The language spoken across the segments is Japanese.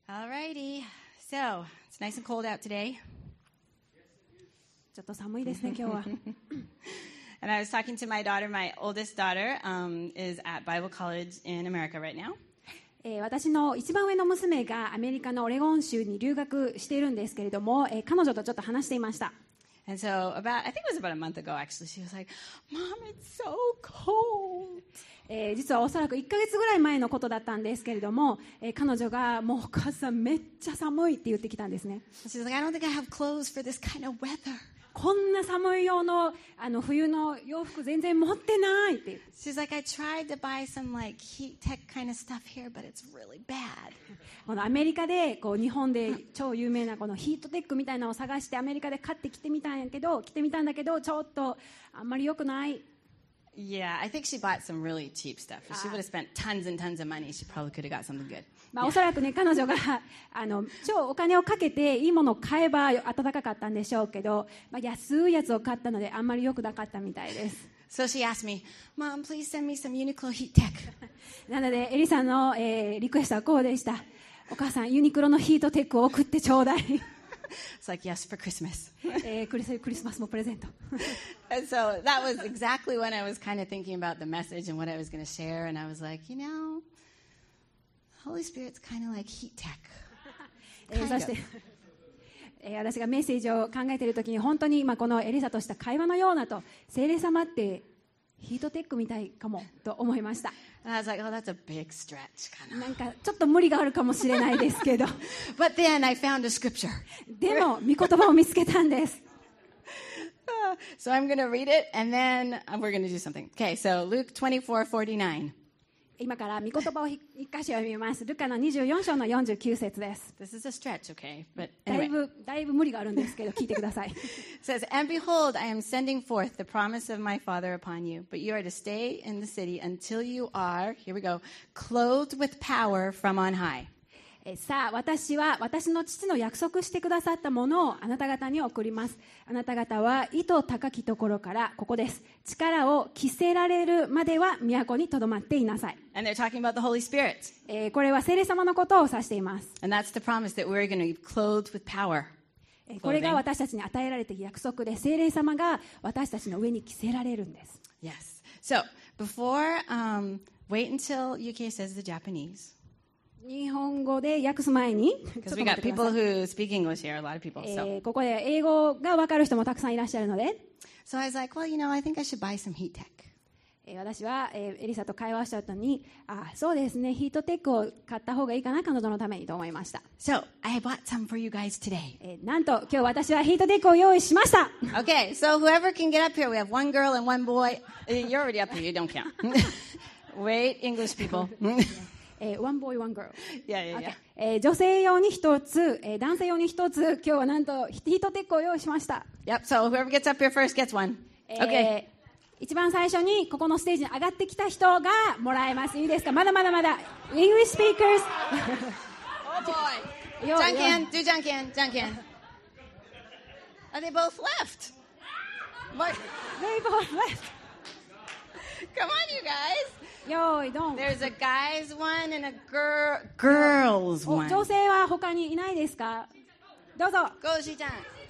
Alrighty, so it's nice and cold out today. ちょっと寒いですね、今日は。 And I was talking to my daughter. My oldest daughter is at Bible College in America right now. 私の一番上の娘がアメリカのオレゴン州に留学しているんですけれども、彼女とちょっと話していました。 And so I think it was about a month ago actually, she was like, Mom, it's so cold. 実はおそらく1ヶ月ぐらい前のことだったんですけれども、彼女がもうお母さんめっちゃ寒いって言ってきたんですね。 She's like, I don't think I have clothes for this kind of weather. こんな寒い用の冬の洋服全然持ってないって言って。 She's like, I tried to buy some like heat tech kind of stuff here, but it's really bad. このアメリカで日本で超有名なこのヒートテックみたいなのを探してアメリカで買って着てみたんだけどちょっとあんまり良くない。 Yeah, I think she bought some really cheap stuff. If she would have spent tons and tons of money, she probably could have got something good. おそらくね、彼女が超お金をかけていいものを買えば暖かかったんでしょうけど、安いやつを買ったのであんまり良くなかったみたいです。 So she asked me, Mom, please send me some Uniqlo heat tech. なのでエリさんの、リクエストはこうでした。お母さん、ユニクロのヒートテックを送ってちょうだい。 It's like, yes, for Christmas. クリスマスのプレゼント。 And so that was exactly when I was kind of thinking about the message and what I was going to share. And I was like, you know, Holy Spirit's kind of like heat tech. そして、私がメッセージを考えているときに本当にこのエリサとした会話のようなと、聖霊様ってヒートテックみたいかもと思いました。 And I was like, oh, that's a big stretch, kind of. なんかちょっと無理があるかもしれないですけど。 But then I found a scripture. でも、御言葉を見つけたんです。 So I'm going to read it, and then we're going to do something. Okay, so Luke 24:49. 今から御言葉を一箇所読みます。ルカの24章の49節です。 This is a stretch, okay? But anyway. だいぶ無理があるんですけど、聞いてください。 It says, And behold, I am sending forth the promise of my Father upon you, but you are to stay in the city until you are, here we go, clothed with power from on high. さあ、私は私の父の約束してくださったものをあなた方に送ります。あなた方は意図高きところから、ここです。力を着せられるまでは都にとどまっていなさい。 And they're talking about the Holy Spirit. これは聖霊様のことを指しています。 And that's the promise that we're going to be clothed with power. これが私たちに与えられている約束で、聖霊様が私たちの上に着せられるんです。 Yes. So, before, wait until UK says the Japanese. 日本語で訳す前に、 Because we got people who speak English here, a lot of people. So. ここで英語が分かる人もたくさんいらっしゃるので、 So I was like, well, you know, I think I should buy some heat tech. 私はエリサと会話した後に、そうですね、ヒートテックを買った方がいいかな、彼女のためにと思いました。 So I bought some for you guys today. なんと今日私はヒートテックを用意しました。 Okay, so whoever can get up here, we have one girl and one boy. You're already up here, you don't count. Wait, English people. One boy, one girl. Yeah. Okay. 女性用に一つ、男性用に一つ、今日はなんとヒートテックを用意しました。 Yep, so whoever gets up here first gets one. Okay. 一番最初にここのステージに上がってきた人がもらえます。いいですか？まだ。English speakers. Oh boy. Junkin, do Junkin. Are they both left? What? They both left. Come on, you guys. よいどん。 There's a guy's one and a girl's one. 女性は他にいないですか？どうぞ。 Go, Shi-chan.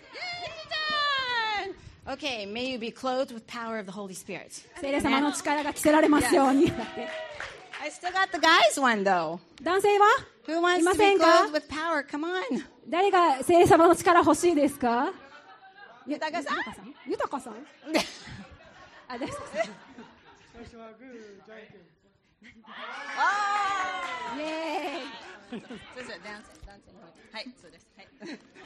Okay, may you be clothed with power of the Holy Spirit. 聖霊様の力が着せられますように。 I still got the guy's one though. 男性は Who wants いま to せ be んか？ clothed with power? Come on. 誰が聖霊様の力欲しいですか？ 豊さん？ 豊さん？あ、です。 最初はグー、じゃんけん。 Oh! イエーイ。 そうそう、dancing. はい、そうです。はい。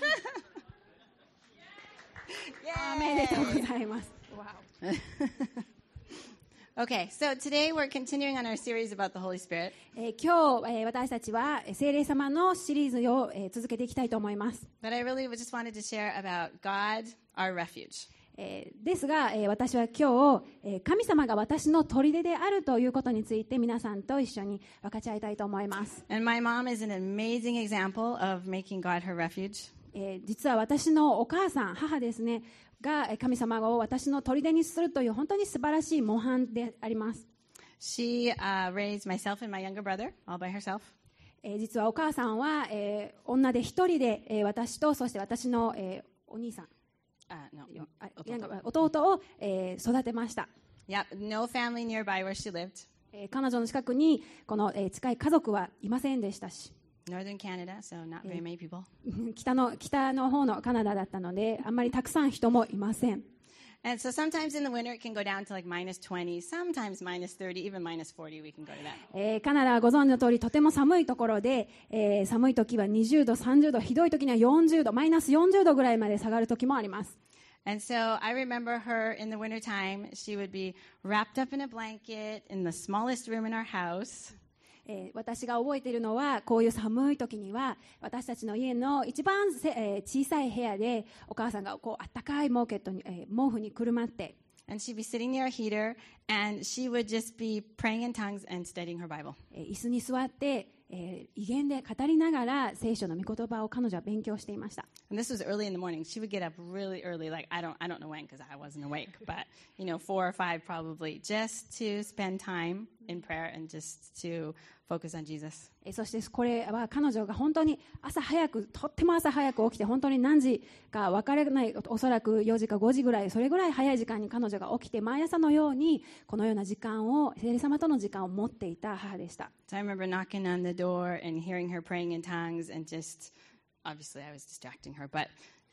おめでとうございます。Wow. Okay, so today we're continuing on our series about the Holy Spirit. 今日、私たちは聖霊様のシリーズを、続けていきたいと思います。 But I really just wanted to share about God, our refuge. ですが、私は今日、神様が私の砦であるということについて皆さんと一緒に分かち合いたいと思います。 And my mom is an amazing example of making God her refuge. 実は私のお母さん、母ですね、が神様を私の砦にするという本当に素晴らしい模範であります。 She raised myself and my younger brother all by herself. 実はお母さんは、女で一人で、私とそして私の、お兄さん、弟を、育てました。 Yeah, no family nearby where she lived. 彼女の近くにこの、近い家族はいませんでしたし、 Northern Canada, so not very many people. 北の方のカナダだったので、あんまりたくさん人もいません。 And so sometimes in the winter it can go down to like minus 20, sometimes minus 30, even minus 40 we can go to that. カナダはご存知の通りとても寒いところで、寒い時は20度、30度、ひどい時には40度、マイナス40度ぐらいまで下がる時もあります。 And so I remember her in the wintertime, she would be wrapped up in a blanket in the smallest room in our house. 私が覚えているのは、こういう寒い時には私たちの家の一番小さい部屋でお母さんがこうあったかい毛布にくるまって、 And she'd be sitting near a heater, and she would just be praying in tongues and studying her Bible. 椅子に座って、威厳で語りながら聖書の御言葉を彼女は勉強していました。 And this was early in the morning. She would get up really early, like I don't know when because I wasn't awake, but 4 or 5 probably, just to spend time in prayer and just to focus on Jesus. そしてこれは彼女が本当にとっても朝早く起きて、本当に何時か分からない、おそらく4時か5時ぐらい、それぐらい早い時間に彼女が起きて、毎朝のようにこのような時間を、聖霊様との時間を持っていた母でした。 So I remember knocking on the door and hearing her praying in tongues, and just obviously I was distracting her, but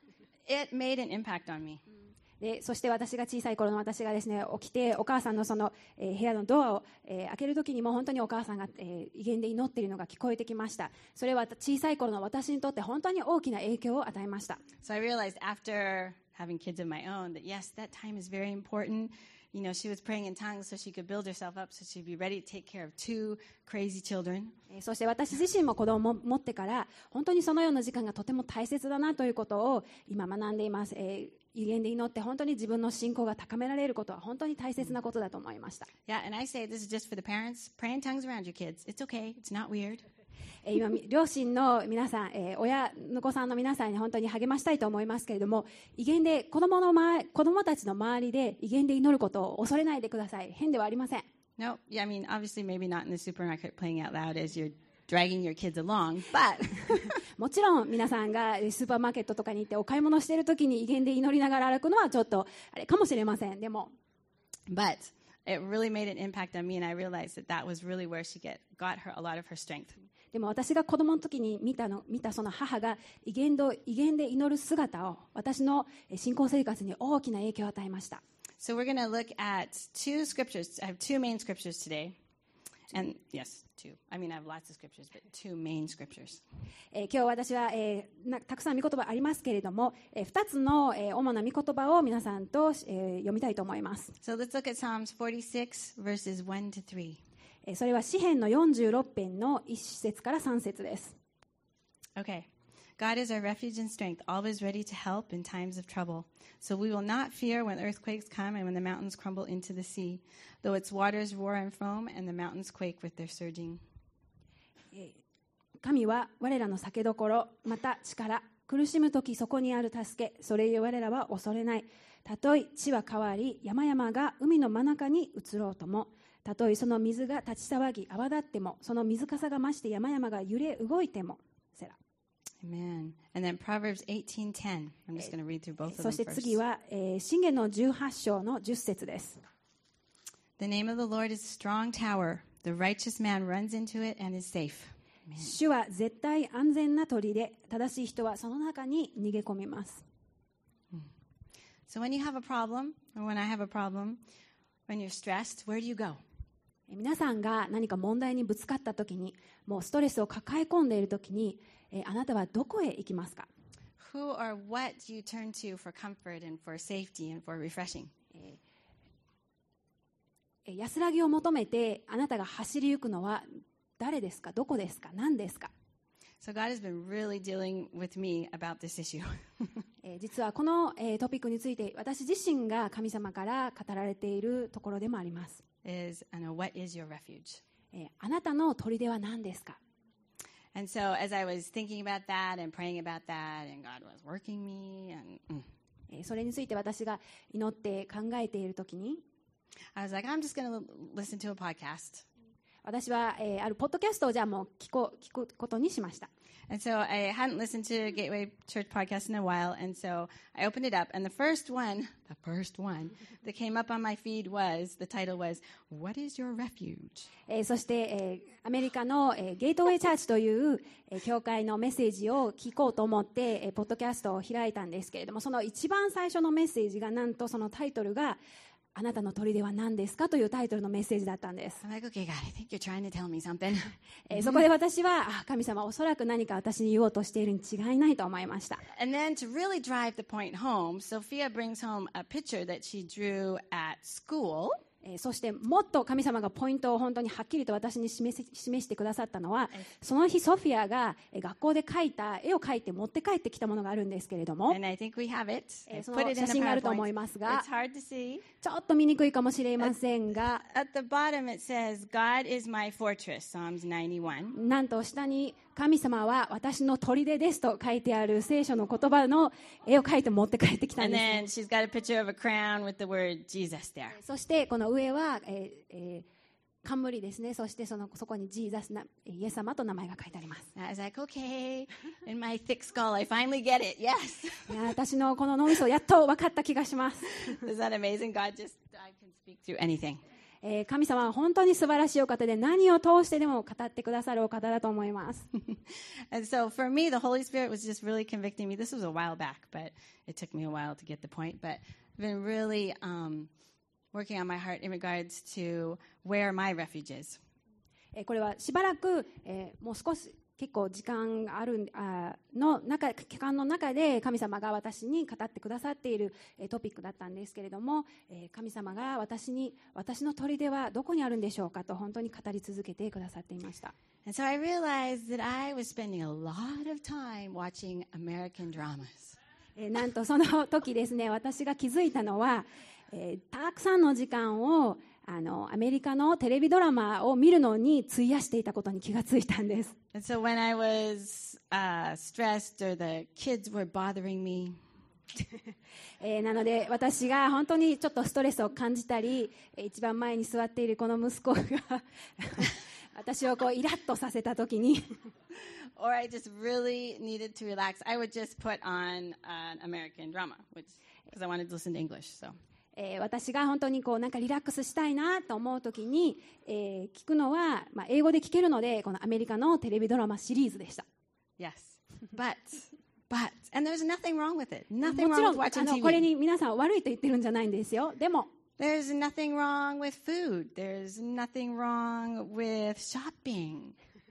it made an impact on me. でそして小さい頃の私がですね、起きてお母さんのその、部屋のドアを、開けるときにも本当にお母さんが、威厳で祈っているのが聞こえてきました。それは小さい頃の私にとって本当に大きな影響を与えました。 So I realized after having kids of my own that yes, that time is very important. She was praying in tongues so she could build herself up so she'd be ready to take care of 2 crazy children. そして私自身も子供を持ってから本当にそのような時間がとても大切だなということを今学んでいます。威厳で祈って本当に自分の信仰が高められることは本当に大切なことだと思いました。 Yeah, and I say this is just for the parents. Pray in tongues around your kids. It's okay. It's not weird. 今両親の皆さん、親の子さんの皆さんに本当に励ましたいと思いますけれども、威厳で子供たちの周りで威厳で祈ることを恐れないでください。変ではありません。 No, yeah, I mean obviously maybe not in the supermarket playing out loud as you're dragging your kids along, but もちろん皆さんがスーパーマーケットとかに行ってお買い物しているときに威厳で祈りながら歩くのはちょっとあれかもしれません。でも But it really made an impact on me, and I realized that was really where she got a lot of her strength. でも私が子供の時に見たその母が威厳で祈る姿を私の信仰生活に大きな影響を与えました。 So we're going to look at 2 scriptures. I have 2 main scriptures today. And yes, 2. I mean, I have lots of scriptures, but 2 main scriptures. 今日私は、たくさん御言葉ありますけれども、2つの、主な御言葉を皆さんと、読みたいと思います。 So let's look at Psalms 46 verses 1 to 3. それは詩編の46編の1節から3節です。 Okay. God is our refuge and strength, always ready to help in times of trouble. So we will not fear when earthquakes come and when the mountains crumble into the sea, though its waters roar and foam and the mountains quake with their surging. 神は我らの酒どころ、また力、苦しむときそこにある助け、それゆえ我らは恐れない。たとえ地は変わり、山々が海の真中に移ろうとも、たとえその水が立ち騒ぎ泡立っても、その水かさが増して山々が揺れ動いても。セラ。 Amen. And then Proverbs 18:10. I'm just going to read through both of them そして first. 次は、箴言の18章の10節です。 The name of the Lord is a strong tower. The righteous man runs into it and is safe. 主は絶対安全な砦で、正しい人はその中に逃げ込みます。 So when you have a problem, or when I have a problem, when you're stressed, where do you go? 皆さんが何か問題にぶつかったときに、もうストレスを抱え込んでいるときに、あなたはどこへ行きますか？ Who or what do you turn to for comfort and for safety and for refreshing? 安らぎを求めてあなたが走り行くのは誰ですか？どこですか？何ですか？ So God has been really dealing with me about this issue. 実はこの、トピックについて私自身が神様から語られているところでもあります。 What is your refuge? あなたの砦は何ですか？ And so as I was thinking about that and praying about that, and God was working me, and それについて私が祈って考えているときに、 I was like, I'm just going to listen to a podcast. 私は、あるポッドキャストをじゃあもう聞くことにしました。 And so I hadn't listened to Gateway Church podcast in a while, and so I opened it up, and the first one that came up on my feed the title was, What is your refuge? そして、アメリカの、ゲートウェイチャーチという、教会のメッセージを聞こうと思って、ポッドキャストを開いたんですけれども、その一番最初のメッセージがなんとそのタイトルがあなたの砦は何ですかというタイトルのメッセージだったんです。 I'm like, okay, God, I think you're trying to tell me something. そこで私は、神様おそらく何か私に言おうとしているに違いないと思いました。 And then to really drive the point home, Sophia brings home a picture that she drew at school. そしてもっと神様がポイントを本当にはっきりと私に示してくださったのは、その日ソフィアが学校で描いた絵を描いて持って帰ってきたものがあるんですけれども、 And I think we have it. その写真があると思いますが、 It's hard to see. ちょっと見にくいかもしれませんが、 At the bottom it says, God is my fortress, Psalms 91. なんと下に神様は私の砦ですと書いてある聖書の言葉の絵を描いて持って帰ってきたん And です、 then she's got a picture of a crown with the word Jesus there. そしてこの上は、冠ですね。そしてそこにジーザスなイエス様と名前が書いてあります。 I was like, okay, in my thick skull, I finally get it. Yes. いや私のこの脳みそやっと分かった気がします。 Isn't that amazing? God I can speak through anything. 神様は本当に素晴らしいお方で、何を通してでも語ってくださるお方だと思います。 And so for me, the Holy Spirit was just really convicting me. This was a while back, but it took me a while to get the point. But I've been really working on my heart in regards to where my refuge is. これはしばらく、もう少し結構時間ある期間の中で神様が私に語ってくださっているトピックだったんですけれども、神様が私の砦はどこにあるんでしょうかと本当に語り続けてくださっていました。 And so I realized that I was spending a lot of time watching American dramas. なんとその時ですね、私が気づいたのは、たくさんの時間をアメリカのテレビドラマを見るのに費やしていたことに気がついたんです。 And so when I was stressed or the kids were bothering me, なので私が本当にちょっとストレスを感じたり、一番前に座っているこの息子が私をこうイラッとさせた時に or I just really needed to relax, I would just put on an American drama, because I wanted to listen to English. So. 私が本当にこうなんかリラックスしたいなと思うときに、聞くのは、英語で聞けるのでこのアメリカのテレビドラマシリーズでした。 Yes, but and there's nothing wrong with it. も Nothing ち wrong ろ with ん watching TV. これに皆さん悪いと言ってるんじゃないんですよ。でも There's nothing wrong with food. There's nothing wrong with shopping.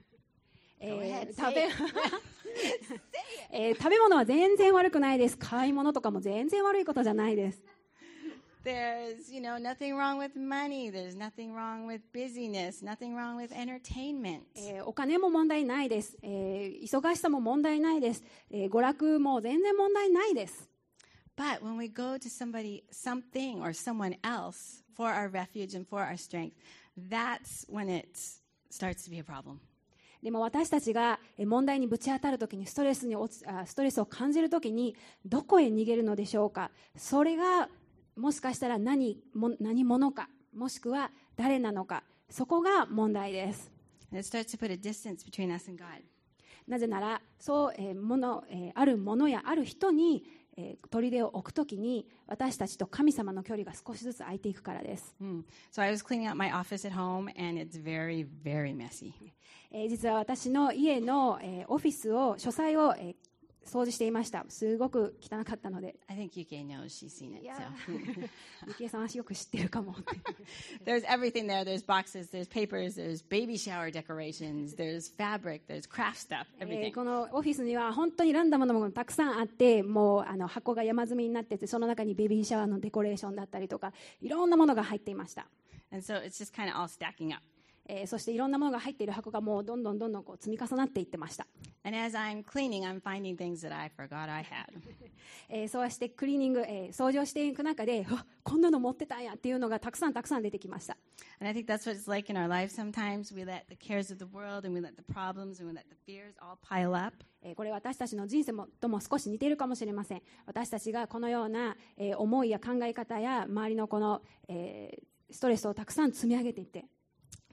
食べ物は全然悪くないです。買い物とかも全然悪いことじゃないです。 There's, nothing wrong with money. There's nothing wrong with busyness. Nothing wrong with entertainment. お金も問題ないです。忙しさも問題ないです。娯楽も全然問題ないです。 But when we go to something or someone else for our refuge and for our strength, that's when it starts to be a problem. でも私たちが問題にぶち当たるときにストレスを感じるときにどこへ逃げるのでしょうか。それがもしかしたら何者か、もしくは誰なのか、そこが問題です。 And it starts to put a distance between us and God. なぜならそう、あるものやある人に、砦を置くときに私たちと神様の距離が少しずつ空いていくからです。 So I was cleaning out my office at home, and it's very, very messy. 実は私の家の、オフィスを書斎を、掃除していました。すごく汚かったので。 I think UK knows she's seen it. いや So. ゆきえさんはよく知ってるかも。 There's everything there. There's boxes, there's papers, there's baby shower decorations, there's fabric, there's craft stuff, everything. このオフィスには本当にランダムなものがたくさんあって、もう箱が山積みになってて、その中にベビーシャワーのデコレーションだったりとか、いろんなものが入っていました。 And so it's just kind of all stacking up. そしていろんなものが入っている箱がもうどんどんこう積み重なっていってました。 And as I'm cleaning, I'm finding things that I forgot I had. そうしてクリーニング、掃除をしていく中で、こんなの持ってたんやっていうのがたくさん出てきました。 And I think that's what it's like in our lives sometimes. We let the cares of the world and we let the problems and we let the fears all pile up. これ私たちの人生とも少し似ているかもしれません。私たちがこのような、思いや考え方や周りのこの、ストレスをたくさん積み上げていって、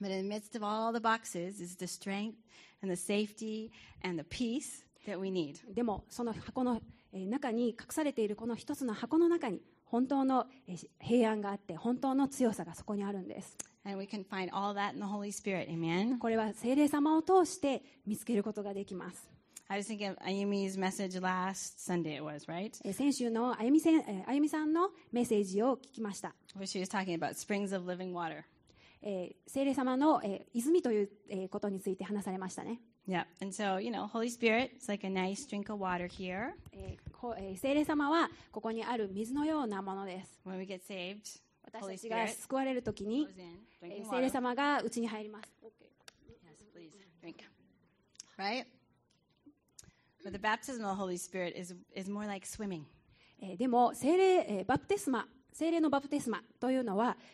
But in the midst of all the boxes is the strength and the safety and the peace that we need. でもその箱の中に隠されているこの一つの箱の中に本当の平安があって本当の強さがそこにあるんです。 And we can find all that in the Holy Spirit. Amen. これは聖霊様を通して見つけることができます。 I was thinking of Ayumi's message last Sunday, it was, right? 先週のあゆみさんのメッセージを聞きました。 Where she was talking about springs of living water. 聖霊様の泉ということについて話されましたね。 Yeah. And so, Holy Spirit, it's like a nice drink of water here. 聖霊様はここにある水のようなものです。 When we get saved, 私たちが救われるときに goes in, drinking 聖霊 water. 様がうちに入ります。 Yes, please, drink. Right? But the baptism of the Holy Spirit is more like swimming. でも聖霊のバプテスマというのは、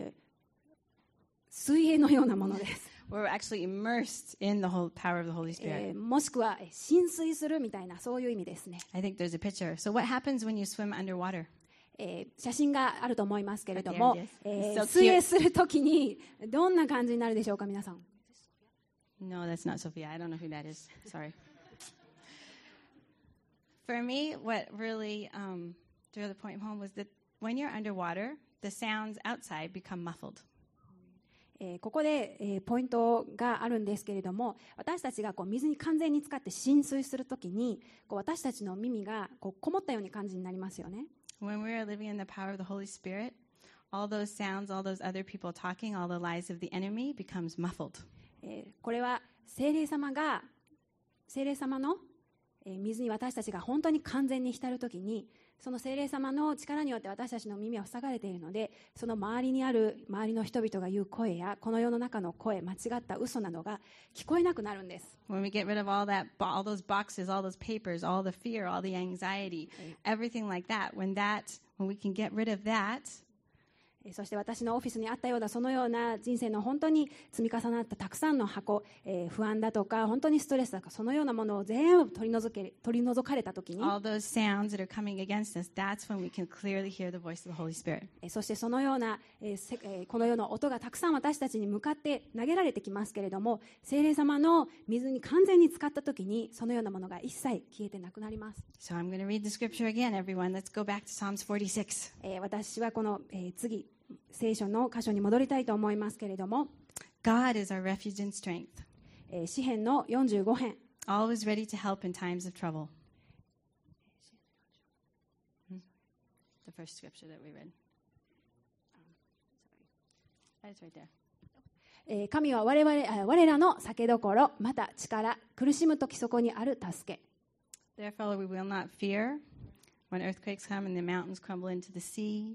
水泳のようなものです。 We're actually immersed in the whole power of the Holy Spirit. もしくは浸水するみたいなそういう意味ですね。 I think there's a picture. So what happens when you swim underwater? 写真があると思いますけれども There it is. So cute. 水泳するときにどんな感じになるでしょうか皆さん。 No, that's not Sophia. I don't know who that is. Sorry. For me, what really drove the point home was that when you're underwater, the sounds outside become muffled. ここで、ポイントがあるんですけれども、私たちが水に完全に浸かって浸水するときに私たちの耳がこもったように感じになりますよね。 When we are living in the power of the Holy Spirit, all those sounds, all those other people talking, all the lies of the enemy becomes muffled. これは聖霊様の水に私たちが本当に完全に浸るときにその聖霊様の力によって私たちの耳は塞がれているのでその周りの人々が言う声やこの世の中の声間違った嘘などが聞こえなくなるんです。 When we get rid of all those boxes, all those papers, all the fear, all the anxiety, everything like that, when we can get rid of that, そして私のオフィスにあったようなそのような人生の本当に積み重なったたくさんの箱、不安だとか本当にストレスだとかそのようなものを全部取り除かれたときに all those sounds that are coming against us, that's when we can clearly hear the voice of the Holy Spirit. そしてそのような、この世の音がたくさん私たちに向かって投げられてきますけれども聖霊様の水に完全に浸かったときにそのようなものが一切消えてなくなります。 So I'm going to read the scripture again, everyone. Let's go back to Psalms 46. 私はこの、次聖書の箇所に戻りたいと思いますけれども God is our refuge and strength, 詩編の45編 always ready to help in times of trouble. The first scripture that we read. That's right there. 神は我らの酒どころまた力苦しむときそこにある助け Therefore we will not fear when earthquakes come and the mountains crumble into the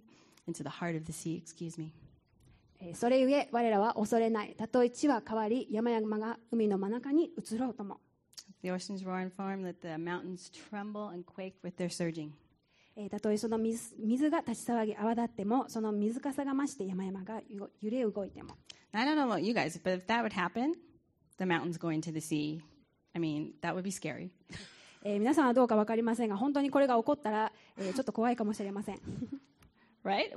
heart of the sea, excuse me. それゆえ我らは恐れないたとえ地は変わり山々が海の真中に移ろうとも The oceans roar and foam, let the mountains tremble and quake with their surging. たとえその水が立ち騒ぎ泡立ってもその水かさが増して山々が揺れ動いても I don't know about you guys, but if that would happen, the mountains going to the sea, I mean, that would be scary. 皆さんはどうか分かりませんが本当にこれが起こったら、ちょっと怖いかもしれません Right?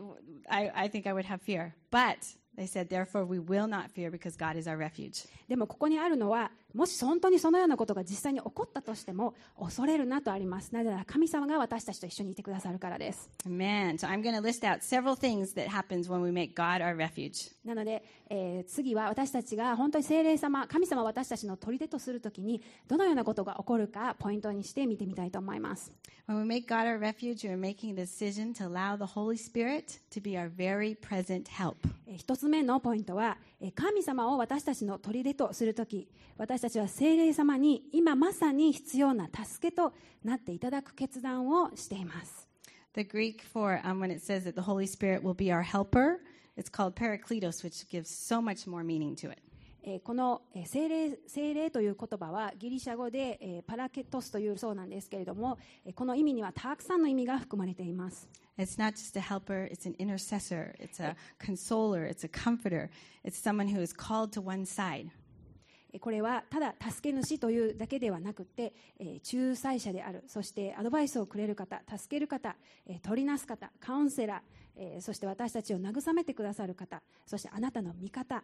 I think I would have fear. But they said, therefore we will not fear because God is our refuge. でもここにあるのはもし本当にそのようなことが実際に起こったとしても恐れるなとあります。なぜなら神様が私たちと一緒にいてくださるからです。 Amen. So I'm going to list out several things that happens when we make God our refuge. なので、次は私たちが本当に聖霊様神様を私たちの砦とするときにどのようなことが起こるかポイントにして見てみたいと思います。 When we make God our refuge, we're making the decision to allow the Holy Spirit to be our very present help. 一つ目のポイントは神様を私たちの砦とするとき私たちは聖霊様に今まさに必要な助けとなっていただく決断をしています。 The Greek for when it says that the Holy Spirit will be our helper, it's called parakletos, which gives so much more meaning to it. この聖霊という言葉はギリシャ語でパラケトスというそうなんですけれどもこの意味にはたくさんの意味が含まれています。 It's not just a helper, it's an intercessor, it's a consoler, it's a comforter, it's someone who is called to one side. これはただ助け主というだけではなくて仲裁者であるそしてアドバイスをくれる方助ける方取りなす方カウンセラーそして私たちを慰めてくださる方そしてあなたの味方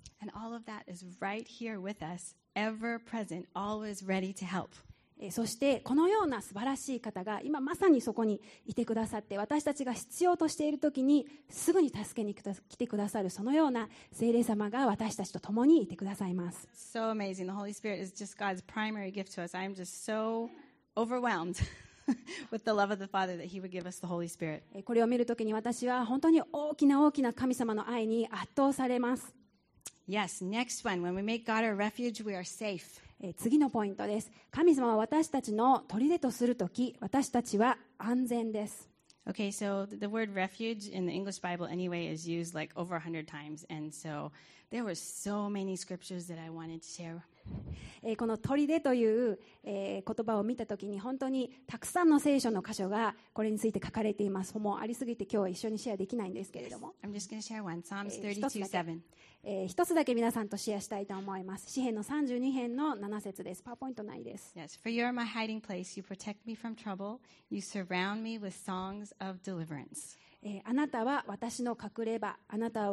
And all of that is right here with us, ever present, always ready to help. そしてこのような素晴らしい方が今まさにそこにいてくださって、私たちが必要としている時にすぐに助けに来てくださる、そのような聖霊様が私たちと共にいてくださいます。 So amazing. The Holy Spirit is just God's primary gift to us. I'm just so overwhelmed with the love of the Father that He would give us the Holy Spirit. これを見るときに私は本当に大きな神様の愛に圧倒されます。 Yes, next one. When we make God our refuge, we are safe. 次のポイントです。神様は私たちの砦とするとき、私たちは安全です。 Okay, so the word refuge in the English Bible anyway is used like over 100 times. And so there were so many scriptures that I wanted to share. この砦という、言葉を見たときに本当にたくさんの聖書の箇所がこれについて書かれています。もうありすぎて今日は一緒にシェアできないんですけれども、 I'm just going to share one. Psalms 32:7. 一つだけ皆さんとシェアしたいと思います。詩編の32編の7節です。パワーポイントないです。 Yes, for you are my hiding place. You protect me from trouble. You surround me with songs of deliverance. あなたは私の隠れ場、あなた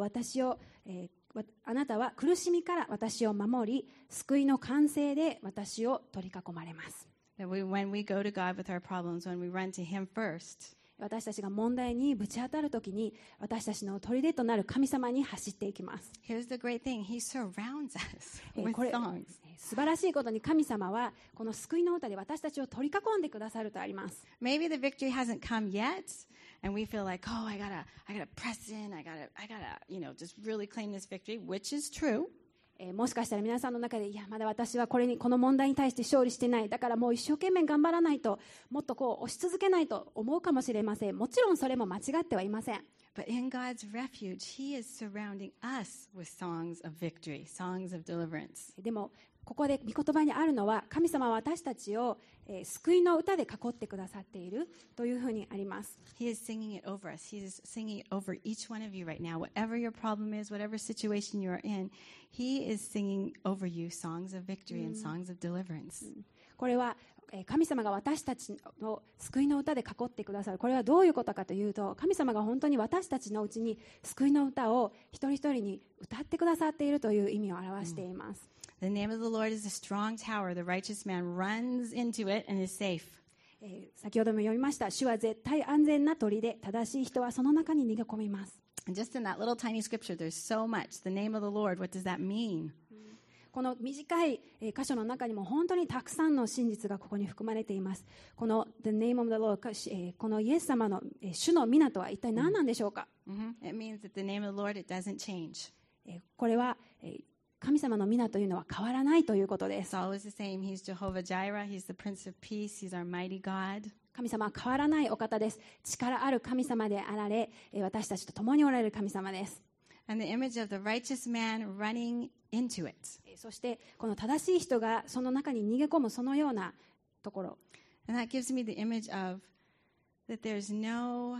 は苦しみから私を守り、救いの歓声で私を取り囲まれます。 That when we go to God with our problems, when we run to Him first, 私たちが問題にぶち当たるときに、私たちの砦となる神様に走っていきます。 here's the great thing. He surrounds us こ with れ songs. 素晴らしいことに神様はこの救いの歌で私たちを取り囲んでくださるとあります。 Maybe the victory hasn't come yet, and we feel like, oh, I gotta press in. I gotta, just really claim this victory, which is true. もしかしたら皆さんの中で、いやまだ私はこの問題に対して勝利してない、だからもう一生懸命頑張らないと、もっと押し続けないと思うかもしれません。もちろんそれも間違ってはいません。 But in God's refuge, He is surrounding us with songs of victory, songs of deliverance. でもここで御言葉にあるのは、神様は私たちを、救いの歌で囲ってくださっているというふうにあります。 He is singing it over us. He is singing it over each one of you right now. Whatever your problem is, whatever situation you are in, He is singing over you songs of victory and songs of deliverance. これは神様が私たちの救いの歌で囲ってくださる。これはどういうことかというと、神様が本当に私たちのうちに救いの歌を一人一人に歌ってくださっているという意味を表しています。 The name of the Lord is a strong tower. The righteous man runs into it and is safe. 先ほども読みました。主は絶対安全な砦で、正しい人はその中に逃げ込みます。 And just in that little tiny scripture, there's so much. The name of the Lord, what does that mean? この短い箇所の中にも本当にたくさんの真実がここに含まれています。この The name of the Lord、このイエス様の主の皆とは一体何なんでしょうか。 It means that the name of the Lord, it doesn't change. これは神様の皆というのは変わらないということで It's す。 always the same. He's Jehovah Jireh. He's the Prince of Peace. He's our mighty God. 神様は変わらないお方です。力ある神様であられ、私たちと共におられる神様です。 And the image of the righteous man running into it. そしてこの正しい人がその中に逃げ込む、そのようなところ。 And that gives me the image of that there's no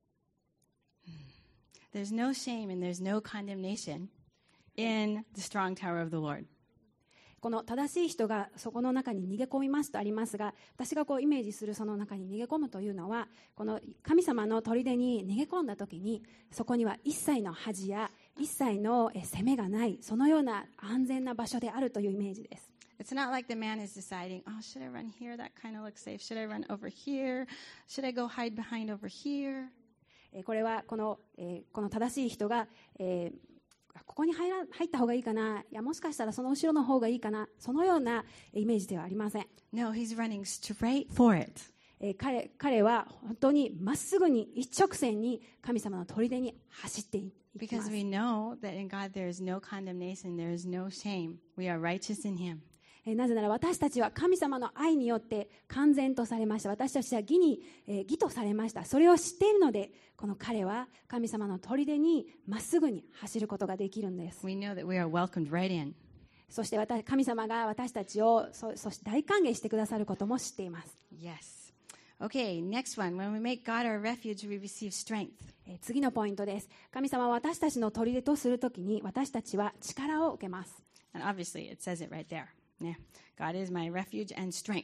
shame and there's no condemnation in the strong tower of the Lord. この正しい人がそこの中に逃げ込みますとありますが、私がイメージするその中に逃げ込むというのは、この神様の砦に逃げ込んだ時に、そこには一切の恥や一切の責めがない、そのような安全な場所であるというイメージです。 It's not like the man is deciding, oh, should I run here? That kind of looks safe. Should I run over here? Should I go hide behind over here? これはこの正しい人が、ここに入った方がいいかな、いやもしかしたらその後ろの方がいいかな、そのようなイメージではありません。 No, he's running straight for it. 彼は本当にまっすぐに一直線に神様の砦に走っていきま Because す。 we know that in God there is no condemnation, there is no shame. We are righteous in Him. なぜなら私たちは神様の愛によって完全とされました。私たちは義とされました。それを知っているので、この彼は神様の砦にまっすぐに走ることができるんです。 We know that we are welcomed right in. そして神様が私たちをそして大歓迎してくださることも知っています。 Yes. Okay, next one. When we make God our refuge, we receive strength. 次のポイントです。神様は私たちの砦とするときに私たちは力を受けます。 And obviously, it says it right there. Yeah. God is my refuge and strength.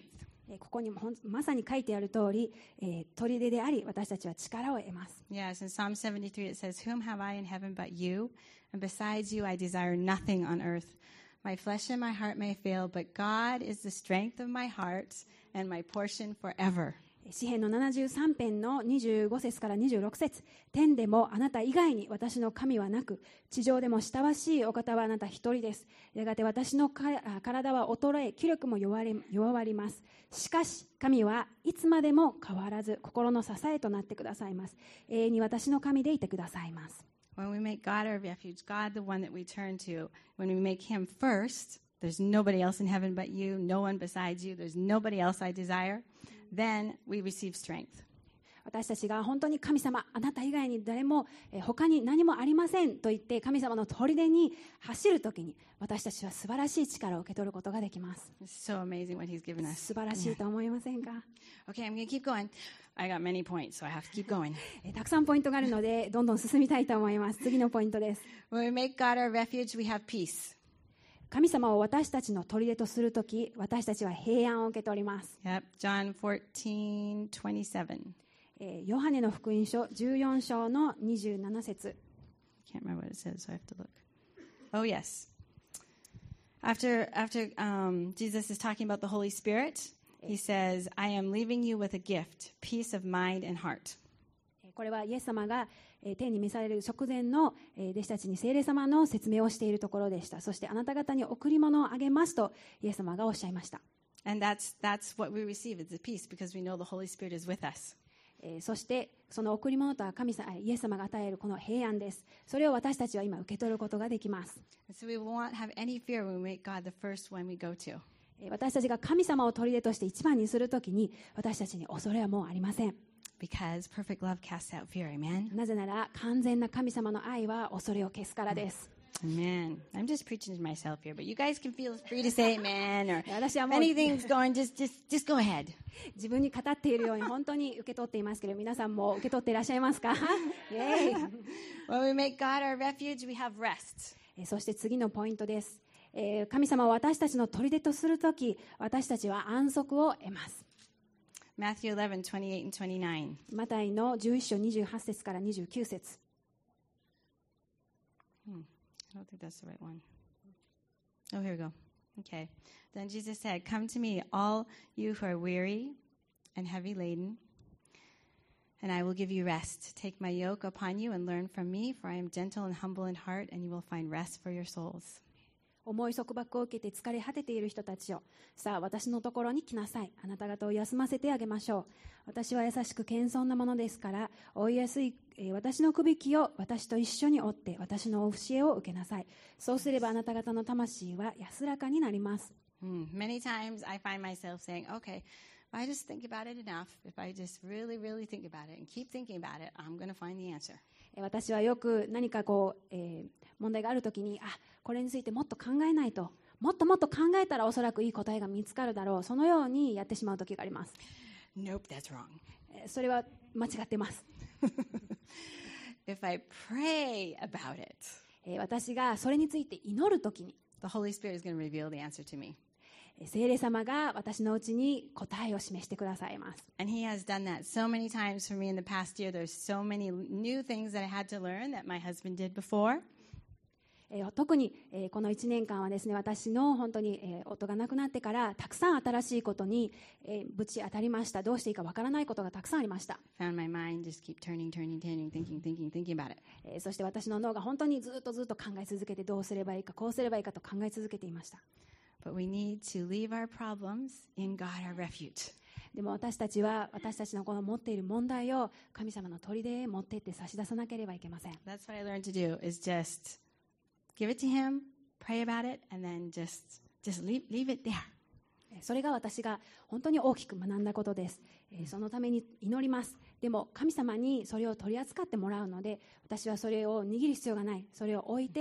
ここにもまさに書いてある通り、砦であり私たちは力を得ます。 Yes, in Psalm 73 it says, Whom have I in heaven but you? And besides you I desire nothing on earth. My flesh and my heart may fail, but God is the strength of my heart and my portion forever. 詩編の73編の25節から26節、天でもあなた以外に私の神はなく、地上でも親しいお方はあなた一人です。やがて私の体は衰え、気力も弱ります。しかし神はいつまでも変わらず心の支えとなってくださいます。永遠に私の神でいてくださいます。 When we make God our refuge, God the one that we turn to, when we make him first, there's nobody else in heaven but you, no one besides you, there's nobody else I desire, then we receive strength. 私たちが本当に神様、あなた以外に誰も他に何もありませんと言って神様の砦に走るときに、私たちは素晴らしい力を受け取ることができます。 It's so amazing what he's given us. 素晴らしいと思いませんか？ Okay, I'm going to keep going. I got many points, so I have to keep going. たくさんポイントがあるのでどんどん進みたいと思います。次のポイントです。 When we make God our refuge, we have peace. 神様を私たちの砦とするとき、私たちは平安を受け取ります。 Yep, John 14:27. ヨハネの福音書14章の27節。 Can't remember what it says, so I have to look. Oh, yes. After Jesus is talking about the Holy Spirit, he says, I am leaving you with a gift, peace of mind and heart. これはイエス様が天に召される直前の弟子たちに聖霊様の説明をしているところでした。そしてあなた方に贈り物をあげますとイエス様がおっしゃいました。 And that's what we receive, is the peace, because we know the Holy Spirit is with us. そしてその贈り物とはイエス様が与えるこの平安です。それを私たちは今受け取ることができます。 So we won't have any fear when we make God the first one we go to. 私たちが神様を砦として一番にするときに私たちに恐れはもうありません。 Because perfect love casts out fear, amen? なぜなら完全な神様の愛は恐れを消すからです。 Amen. I'm just preaching to myself here, but you guys can feel free to say amen, or 私は if もう anything's going, just go ahead. 自分に語っているように本当に受け取っていますけど、皆さんも受け取っていらっしゃいますか？イエーイ。 When we make God our refuge, we have rest. そして次のポイントです。神様を私たちの砦とするとき、私たちは安息を得ます。 Matthew 11:28 and 29. マタイの11章28節から29節。 I don't think that's the right one. Oh, here we go. Okay. Then Jesus said, Come to me, all you who are weary and heavy laden, and I will give you rest. Take my yoke upon you and learn from me, for I am gentle and humble in heart, and you will find rest for your souls. 重い束縛を受けて疲れ果てている人たちよ、さあ私のところに来なさい。あなた方を休ませてあげましょう。私は優しく謙遜なものですから、追いやすい、私のくびきを私と一緒に追って私の教えを受けなさい。そうすればあなた方の魂は安らかになります。 Many times I find myself saying, okay, if I just think about it enough, if I just really, really think about it and keep thinking about it, I'm going to find the answer. 私はよく何か問題があるときに、これについてもっと考えないと、もっともっと考えたらおそらくいい答えが見つかるだろう、そのようにやってしまうときがあります。 Nope, that's wrong. それは間違ってます。 If I pray about it, 私がそれについて祈るときに、 the Holy Spirit is going to reveal the answer to me. 聖霊様が私のうちに答えを示してくださいます。 And he has done that so many times for me in the past year. There's so many new things that I had to learn that my husband did before. 特にこの1年間はですね、私の本当に夫が亡くなってからたくさん新しいことにぶち当たりました。どうしていいかわからないことがたくさんありました。 Found my mind just keep turning, thinking about it. そして私の脳が本当にずっと考え続けて、どうすればいいかこうすればいいかと考え続けていました。 But we need to leave our problems in God, our refuge. でも私たちは私たちのこの持っている問題を神様の砦へ持っていって差し出さなければいけません。 That's what I learned to do, is just give it to him, pray about it, and then just leave it there. それが私が本当に大きく学んだことです。そのために祈ります。でも神様にそれを取り扱ってもらうので、私はそれを握る必要がない。それを置いて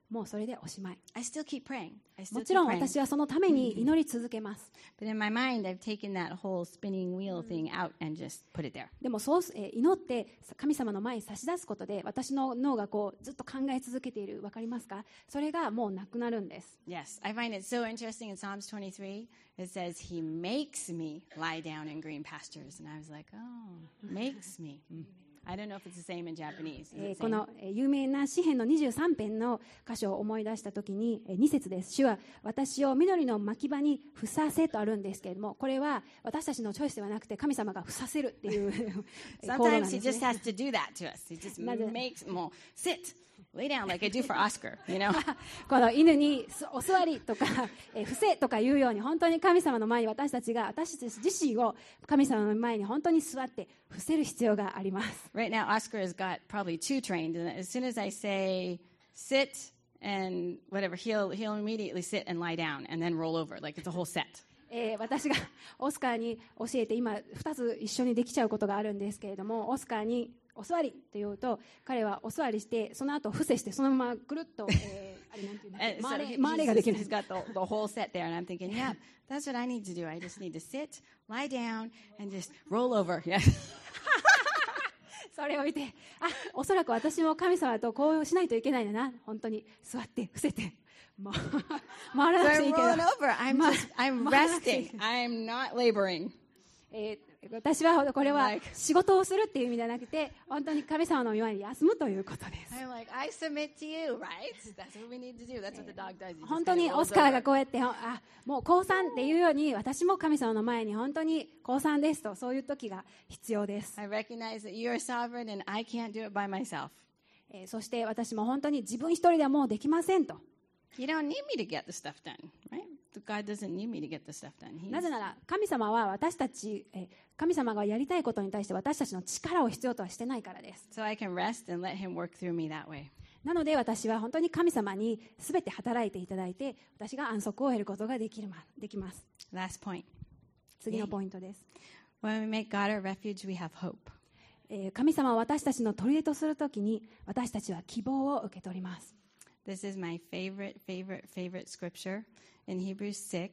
もうそれでおしまい。 I still keep praying. I still も keep ちろん praying. 私はそのために祈り続けます。 But in my mind, I've taken that whole spinning wheel thing out and just put it there. でもそう祈って神様の前に差し出すことで私の脳がこうずっと考え続けている。わかりますか？それがもうなくなるんです。 Yes, I find it so interesting in Psalms 23. It says, He makes me lie down in green pastures. And I was like, oh, makes me. I don't know if it's the same in Japanese. Is it the こ same? の有名な詩編の23編の箇所を思い出したときに2節です。主は私を緑の牧場にふさせとあるんですけれども、これは私たちのチョイスではなくて神様がふさせるっていう行動なん Sometimes で He す just ね。 has to do that to us. He just makes, well, sit, lay down like I do for Oscar, you know? この犬にお座りとか伏せとかいうように、本当に神様の前に私たち自身を神様の前に本当に座って伏せる必要があります。 Right now, Oscar has got probably too trained. And as soon as I say sit and whatever, he'll immediately sit and lie down and then roll over like it's a whole set. 私がオスカーに教えて今2つ一緒にできちゃうことがあるんですけれども、オスカーにお座りと言うと彼はお座りしてその後伏せしてそのままぐるっと、あれなんていうんだっけ And so 回れができない。 he's got the whole set there. And I'm thinking, yeah, that's what I need to do. I just need to sit, lie down, and just roll over. Yeah. それを見て、おそらく私も神様とこうしないといけないんだな。本当に座って伏せて回ら So なくてい I'm いけど rolling over. I'm resting. I'm not laboring. 私はこれは仕事をするっていう意味ではなくて、本当に神様の前に休むということです。 I'm like, I submit to you, right? That's what we need to do. That's what the dog does. He just 本当 kind に of オ rolls スカーが over. こうやってもう降参っていうように、私も神様の前に本当に降参ですと、そういう時が必要です。 I recognize that you are sovereign and I can't do it by myself. そして私も本当に自分一人ではもうできませんと。 You don't need me to get the stuff done, right? God doesn't need me to get the stuff done. なぜなら神様は神様がやりたいことに対して私たちの力を必要とはしてないからです。 So I can rest and let Him work through me that way. なので私は本当に神様に全て働いていただいて、私が安息を得ることができます。 Last point. 次のポイントです。 When we make God our refuge, we have hope. 神様を私たちの砦とするときに、私たちは希望を受け取ります。 This is my favorite scripture in Hebrews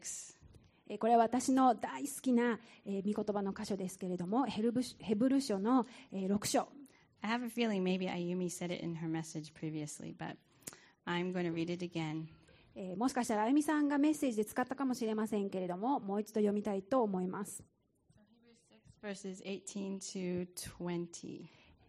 6. これは私の大好きな御言葉の箇所ですけれども、ヘブル書の6章。 I have a feeling maybe Ayumi said it in her message previously, but I'm going to read it again. もしかしたらあゆみさんがメッセージで使ったかもしれませんけれども、もう一度読みたいと思います。 Verses 18 to 20.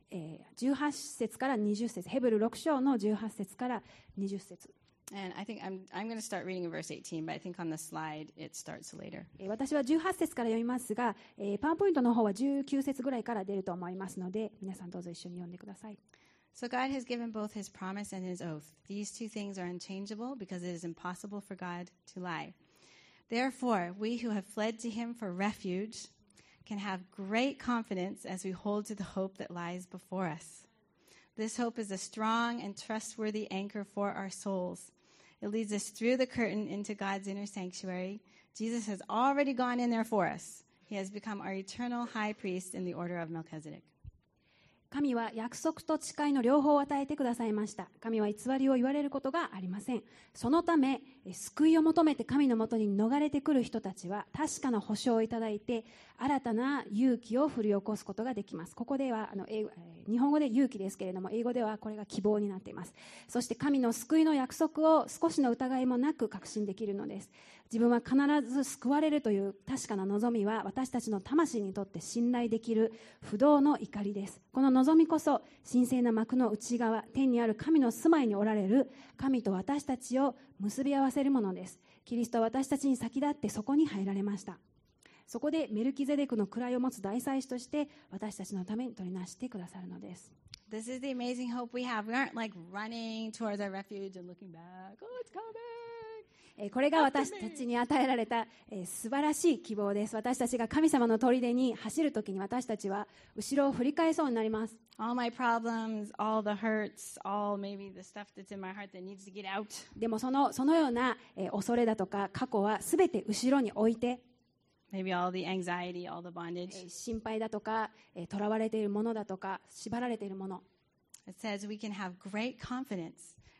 18節から20節、ヘブル6章の18節から20節。 And I think I'm going to start reading in verse 18, but I think on the slide it starts later. 私は18節から読みますが、パワーポイントの方は19節ぐらいから出ると思いますので、皆さんどうぞ一緒に読んでください。 So God has given both His promise and His oath. These two things are unchangeable because it is impossible for God to lie. Therefore, we who have fled to Him for refuge can have great confidence as we hold to the hope that lies before us. This hope is a strong and trustworthy anchor for our souls. It leads us through the curtain into God's inner sanctuary. Jesus has already gone in there for us. He has become our eternal high priest in the order of Melchizedek. 神は約束と誓いの両方を与えてくださいました。神は偽りを言われることがありません。そのため、救いを求めて神のもとに逃れてくる人たちは確かな保証をいただいて、新たな勇気を振り起こすことができます。ここでは日本語で勇気ですけれども、英語ではこれが希望になっています。そして神の救いの約束を少しの疑いもなく確信できるのです。自分は必ず救われるという確かな望みは私たちの魂にとって信頼できる不動の怒りです。この望みこそ神聖な幕の内側、天にある神の住まいにおられる神と私たちを結び合わせるものです。キリストは私たちに先立ってそこに入られました。そこでメルキゼデクの位を持つ大祭司として私たちのために取りなしてくださるのです。 This is the amazing hope we have. We aren't like running towards our refuge and looking back. Oh, it's coming. これが私たちに与えられた素晴らしい希望です。私たちが神様の砦に走るときに私たちは後ろを振り返そうになります。 All my problems, all the hurts, all maybe the stuff that's in my heart that needs to get out. でもそのような恐れだとか過去はすべて後ろに置いて、 Maybe all the anxiety, all the bondage. 心配だとか囚われているものだとか縛られているもの。 It says we can have great confidence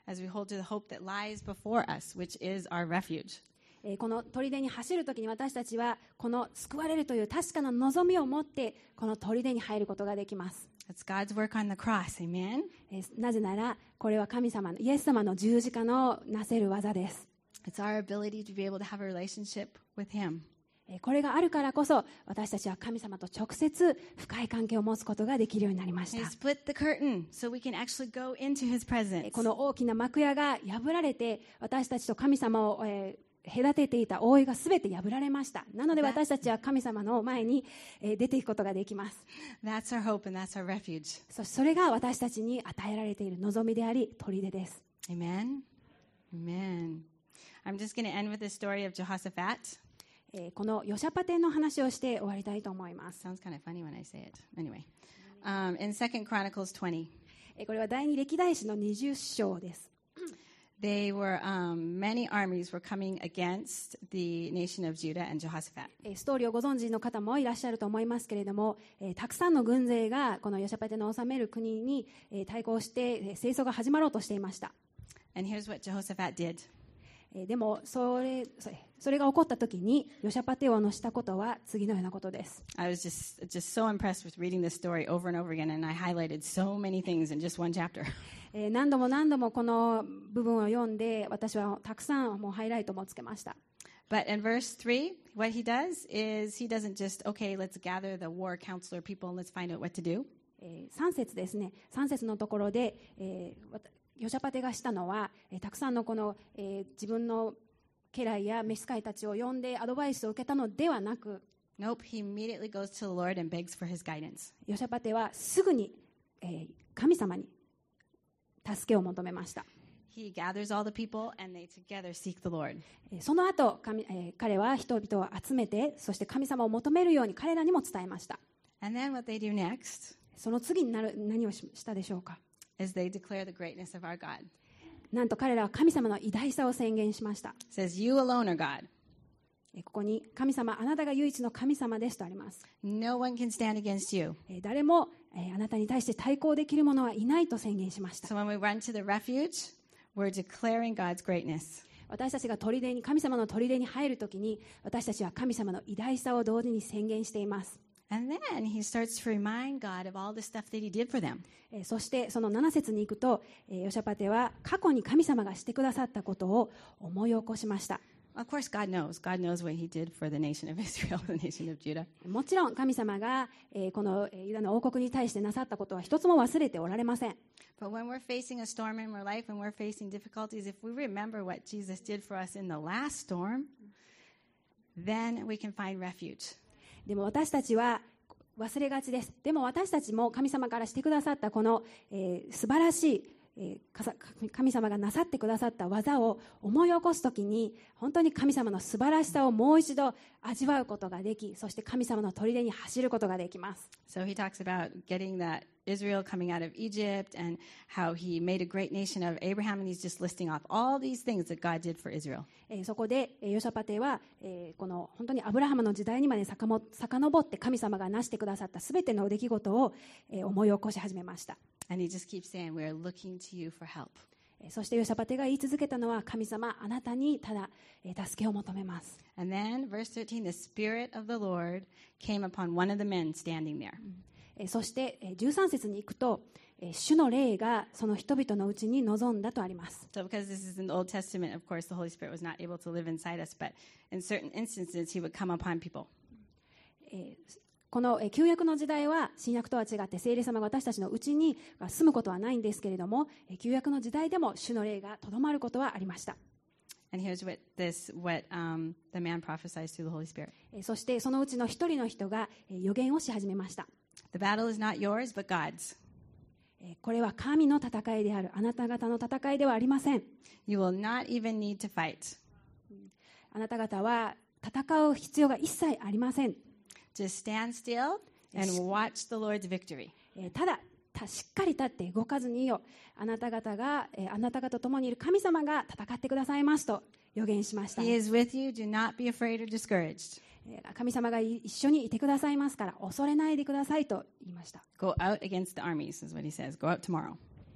as we hold to the hope that lies before us, which is our refuge. この砦に走るときに私たちはこの救われるという確かな望みを持ってこの砦に入ることができます。 It's God's work on the cross. Amen? なぜならこれは神様のイエス様の十字架のなせる技です。 It's our ability to be able to have a relationship with Him. これがあるからこそ私たちは神様と直接深い関係を持つことができるようになりまし He た。 split the curtain so we can actually go into His presence. この大きな幕屋が破られて私たちと神様を、隔てていた覆いがすべて破られました。なので私たちは神様の前に、出ていくことができます。 That's our hope and that's our refuge. それが私たちに与えられている望みであり砦です。 Amen? Amen. I'm just going to end with the story of Jehoshaphat. このヨシャパテの話をして終わりたいと思います。 Sounds kind of funny when I say it. Anyway, in 2 Chronicles 20, これは第二歴代史の20章です。 they were many armies were coming against the nation of Judah and Jehoshaphat. ストーリーをご存知の方もいらっしゃると思いますけれども、たくさんの軍勢がこのヨシャパテの治める国に対抗して戦争が始まろうとしていました。 And here's what Jehoshaphat did. でもそれが起こった時にヨシャパテ王のしたことは次のようなことです。 I was just so impressed with reading this story over and over again, and I highlighted so many things in just one chapter. 何度もこの部分を読んで私はたくさんもうハイライトもつけました。 But in verse 3, what he does is he doesn't just, okay, let's gather the war counselor people and let's find out what to do. 3節ですね。3節のところで、ヨシャパテがしたのは、たくさんのこの、自分の家来や召使いたちを呼んでアドバイスを受けたのではなく、 Nope, he immediately goes to the Lord and begs for his guidance. ヨシャパテはすぐに、神様に助けを求めました。 He gathers all the people and they together seek the Lord. その後、彼は人々を集めて、そして神様を求めるように彼らにも伝えました。 And then what they do next その次に何をしたでしょうか。 is they declare the greatness of our God. なんと彼らは神様の偉大さを宣言しました。 It says, you alone are God. ここに神様、あなたが唯一の神様ですとあります。 No one can stand against you. 誰もあなたに対して対抗できる者はいないと宣言しました。 So when we run to the refuge, we're declaring God's greatness. 私たちが神様の砦に入るときに私たちは神様の偉大さを同時に宣言しています。 And then he starts to remind God of all the stuff that he did for them. そしてその7節に行くと、ヨシャパテは過去に神様がしてくださったことを思い起こしました。 Of course, God knows. God knows what he did for the nation of Israel, the nation of Judah. もちろん神様が、このユダの王国に対してなさったことは一つも忘れておられません。 But when we're facing a storm in our life, when we're facing difficulties, if we remember what Jesus did for us in the last storm, then we can find refuge. でも私たちは忘れがちです。でも私たちも神様からしてくださったこの、素晴らしい神様がなさってくださった技を思い起こすときに本当に神様の素晴らしさをもう一度味わうことができ、そして神様の砦に走ることができます。 So he talks about getting that Israel coming out of Egypt and how he made a great nation of Abraham, and he's just listing off all these things that God did for Israel. そこでヨシャパテは、この本当にアブラハムの時代にまで遡って神様がなしてくださったすべての出来事を、思い起こし始めました。 And he just keeps saying, we're looking to you for help. そしてヨシャパテが言い続けたのは、神様あなたにただ、助けを求めます。 And then, verse 13, the Spirit of the Lord came upon one of the men standing there. そして13節に行くと、主の霊がその人々のうちに臨んだとあります。 So because this is in the Old Testament, of course, the Holy Spirit was not able to live inside us, but in certain instances, he would come upon people. この旧約の時代は新約とは違って聖霊様が私たちのうちに住むことはないんですけれども、旧約の時代でも主の霊がとどまることはありました。 And here's what the man prophesies through the Holy Spirit. そしてそのうちの一人の人が預言をし始めました。 The battle is not yours, but God's. これは神の戦いである。あなた方の戦いではありません。 You will not even need to fight. あなた方は戦う必要が一切ありません。 Just stand still and watch the Lord's victory. ただしっかり立って動かずにいいよ。あなた方と共にいる神様が戦ってくださいますと予言しました。 He is with you. Do not be afraid or discouraged. 神様が一緒にいてくださいますから恐れないでくださいと言いました。 Go out against the armies, is what he says. Go out tomorrow.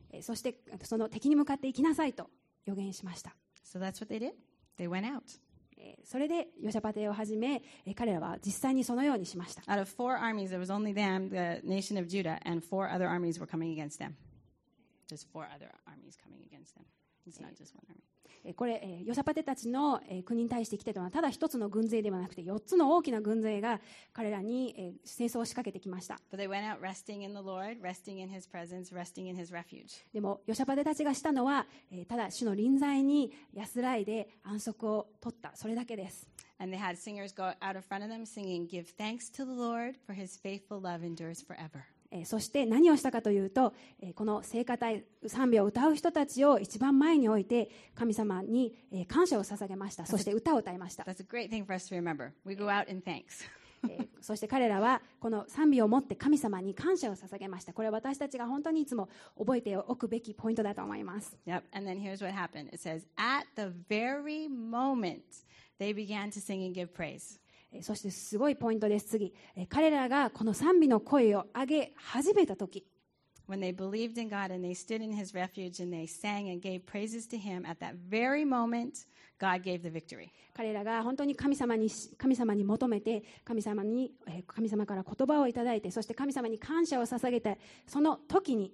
そしてその敵に向かって行きなさいと予言しました。 So that's what they did. They went out. それでヨシャパテをはじめ彼らは実際にそのようにしました。 Out of 4 armies, there was only them, the nation of Judah, and 4 other armies were coming against them. Just 4 other armies coming against them. It's not just one army. これヨシャパテたちの国に対して来ていたのはただ一つの軍勢ではなくて4つの大きな軍勢が彼らに戦争を仕掛けてきました。 But they went out resting in the Lord, resting in his presence, resting in his refuge. でもヨシャパテたちがしたのはただ主の臨在に安らいで安息を取った、それだけです。 And they had singers go out in front of them singing, "Give thanks to the Lord, for his faithful love endures forever." そして何をしたかというとこの聖歌隊賛美を歌う人たちを一番前に置いて神様に感謝を捧げました。そして歌を歌いました。 That's a great thing for us to remember. We go out in thanks. そして彼らはこの賛美をもって神様に感謝を捧げました。これは私たちが本当にいつも覚えておくべきポイントだと思います。 Yep. And then here's what happened. It says, "At the very moment they began to sing and give praise." そしてすごいポイントです。次、彼らがこの賛美の声を上げ始めたとき、 When they believed in God and they stood in his refuge and they sang and gave praises to him, at that very moment God gave the victory. 彼らが本当に神様に求めて神様から言葉をいただいて、そして神様に感謝を捧げて、その時に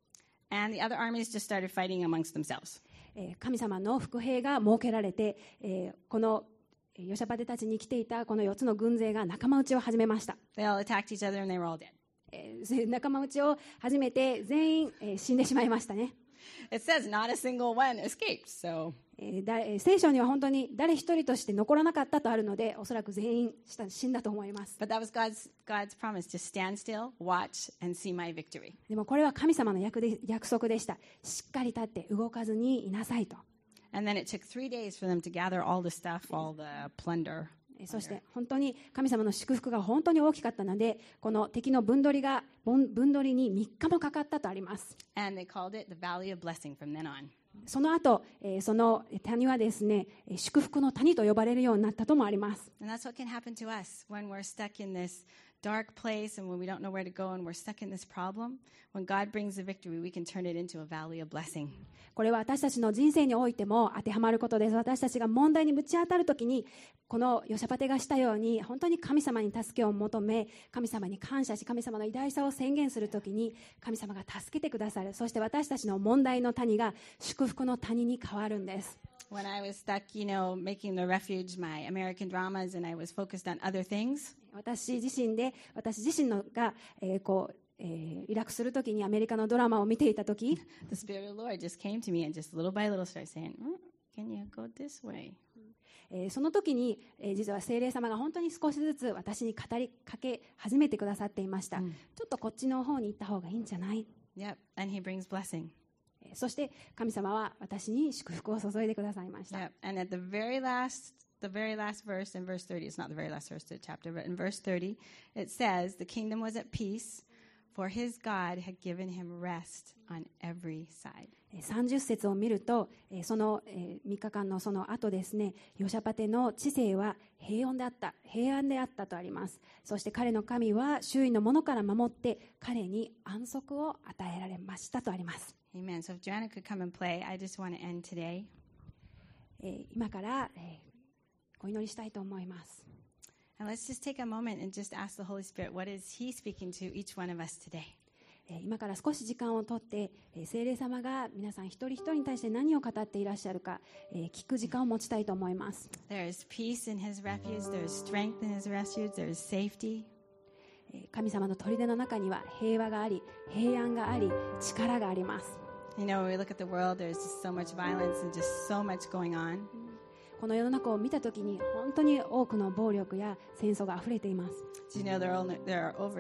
And the other armies just started fighting amongst themselves. 神様の伏兵が設けられて、このヨシャパテたちに来ていたこの4つの軍勢が仲間内を始めました。 They all attacked each other and they were all dead. 仲間内を始めて全員、死んでしまいましたね。 It says not a single one escaped. So 聖書には本当に誰一人として残らなかったとあるので、おそらく全員死んだと思います。 But that was God's promise to stand still, watch, and see my victory. でもこれは神様の約束でした。しっかり立って動かずにいなさいと。 And then it took 3 days for them to gather all the stuff, all the plunder. そして本当に神様の祝福が本当に大きかったので、この敵の分取りに3日もかかったとあります。 And they called it the Valley of Blessing from then on. その後、その谷はですね、祝福の谷と呼ばれるようになったともあります。 And that's what can happen to us when we're stuck in this dark place and when we don't know where to go and we're stuck in this problem. When God brings the victory, we can turn it into a valley of blessing. これは私たちの人生においても当てはまることです。私たちが問題にぶち当たるときに、このヨシャパテがしたように、本当に神様に助けを求め、神様に感謝し、神様の偉大さを宣言するときに、神様が助けてくださる。そして私たちの問題の谷が祝福の谷に変わるんです。 When I was stuck, making the refuge my American dramas and I was focused on other things, 私自身が、リラックスするときにアメリカのドラマを見ていたとき、 the Spirit of the Lord just came to me and just little by little started saying, "Can you go this way?" その時に、実は聖霊様が本当に少しずつ私に語りかけ始めてくださっていました。ちょっとこっちの方に行った方がいいんじゃない？ Yep, and He brings blessing. そして神様は私に祝福を注いでくださいました。 Yep, and at the very last verse, in verse 30, it's not the very last verse of the chapter, but in verse 30, it says, "The kingdom was at peace, for his God had given him rest on every side." 30節を見ると、その3日間のその後ですね、ヨシャパテの知性は平安であったとあります。そして彼の神は周囲のものから守って彼に安息を与えられましたとあります。 Amen. So if Joanna could come and play, I just want to end today. 今から、お祈りしたいと思います。 And let's just take a moment and just ask the Holy Spirit, what is He speaking to each one of us today? 今から少し時間をとって、聖霊様が皆さん一人一人に対して何を語っていらっしゃるか、聞く時間を持ちたいと思います。 There is peace in His refuge. There is strength in His refuge. There is safety. 神様の砦の中には平和があり、平安があり、力があります。 When we look at the world, there's just so much violence and just so much going on. この世の中を見たときに本当に多くの暴力や戦争があふれています。 Do you know there are over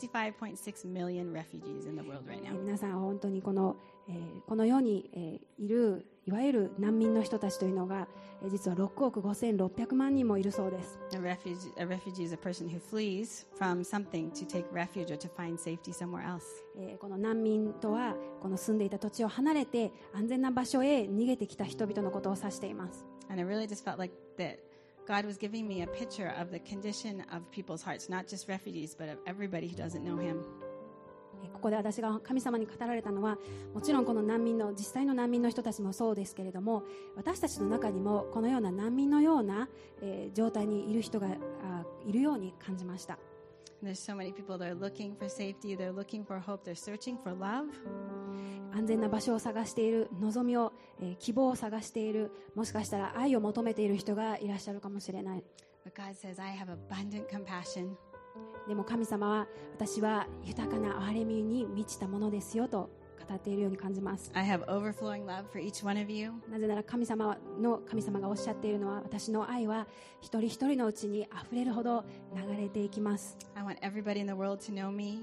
65.6 million refugees in the world right now? 皆さん本当にこの世に、いるいわゆる難民の人たちというのが、実は6億5600万人もいるそうです。 A refugee is a person who flees from something to take refuge or to find safety somewhere else. この難民とはこの住んでいた土地を離れて安全な場所へ逃げてきた人々のことを指しています。 And I really just felt like that God was giving me a picture of the condition of people's hearts, not just refugees, but of everybody who doesn't know Him. ここで私が神様に語られたのは、もちろんこの実際の難民の人たちもそうですけれども、私たちの中にもこのような難民のような、状態にいる人がいるように感じました。 There's so many people that are looking for safety, they're looking for hope, they're searching for love. 安全な場所を探している、望みを、希望を探している、もしかしたら愛を求めている人がいらっしゃるかもしれない。 But God says, I have abundant compassion. でも神様は、私は豊かな憐れみに満ちたものですよと語っているように感じます。 I have overflowing love for each one of you. なぜなら神様がおっしゃっているのは、私の愛は一人一人のうちにあふれるほど流れていきます。 I want everybody in the world to know me.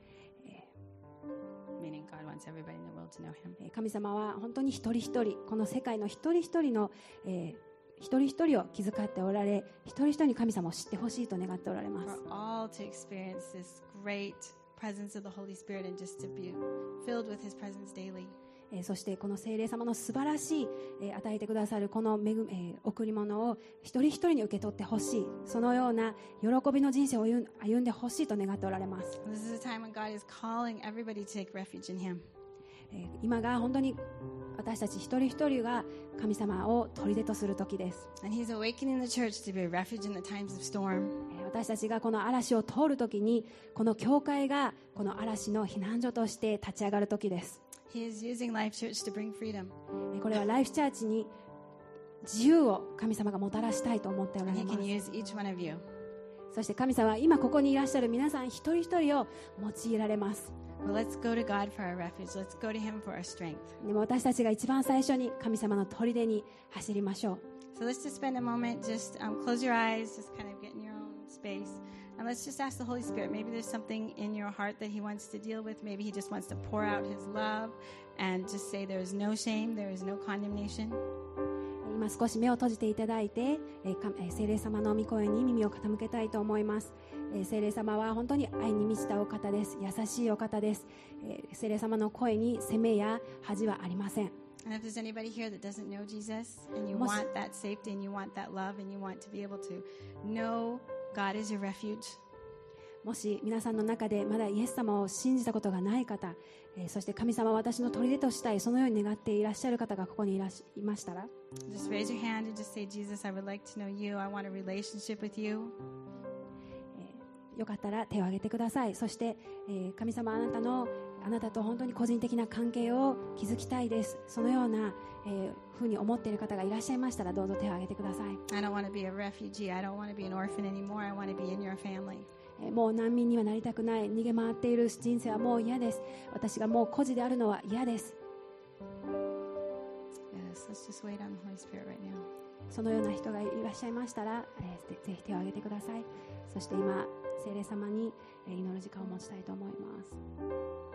Meaning God wants everybody in the world to know him. 神様は本当に一人一人、この世界の一人一人の、一人一人を気遣っておられ、一人一人に神様を知ってほしいと願っておられます。 For all to experience this great presence of the Holy Spirit and just to be filled with his presence daily. そしてこの聖霊様の素晴らしい、与えてくださるこの贈り物を一人一人に受け取ってほしい、そのような喜びの人生を歩んでほしいと願っておられます。 This is a time when God is calling everybody to take refuge in him. 今が本当に私たち一人一人が神様を砦とする時です。 And he's awakening the church to be a refuge in the times of storm. 私たちがこの嵐を通る時に、この教会がこの嵐の避難所として立ち上がる時です。 He is using Life Church to bring freedom. これはライフチャーチに自由を神様がもたらしたいと思っておら And れ he ま can す。 use each one of you. そして神様は今ここにいらっしゃる皆さん一人一人を用いられます。 Well, let's go to God for our refuge. Let's go to him for our strength. でも私たちが一番最初に神様の砦に走りましょう。 So let's just spend a moment, just close your eyes, just kind of get in your own space. And let's just ask the Holy Spirit. Maybe there's something in your heart that he wants to deal with. Maybe he just wants to pour out his love and just say there is no shame, there is no condemnation. 今少し目を閉じていただいて、聖霊様の御声に耳を傾けたいと思います。聖霊様は本当に愛に満ちたお方です。優しいお方です。聖霊様の声に責めや恥はありません。 And if there's anybody here that doesn't know Jesus and you もし want that safety and you want that love and you want to be able to know God is your refuge, もし皆さんの中でまだイエス様を信じたことがない方、そして神様は私の砦としたい、そのように願っていらっしゃる方がここにいましたら、 just raise your hand and just say, Jesus, I would like to know you. I want a relationship with you. よかったら手を挙げてください。そして、神様あなたと本当に個人的な関係を築きたいです。そのような、ふうに思っている方がいらっしゃいましたら、どうぞ手を挙げてください。 I don't want to be a refugee. I don't want to be an orphan anymore. I want to be in your family. もう難民にはなりたくない、逃げ回っている人生はもう嫌です。私がもう孤児であるのは嫌です。 Yes, let's just wait on the Holy Spirit right now. そのような人がいらっしゃいましたら、ぜひ手を挙げてください。そして今聖霊様に祈る時間を持ちたいと思います。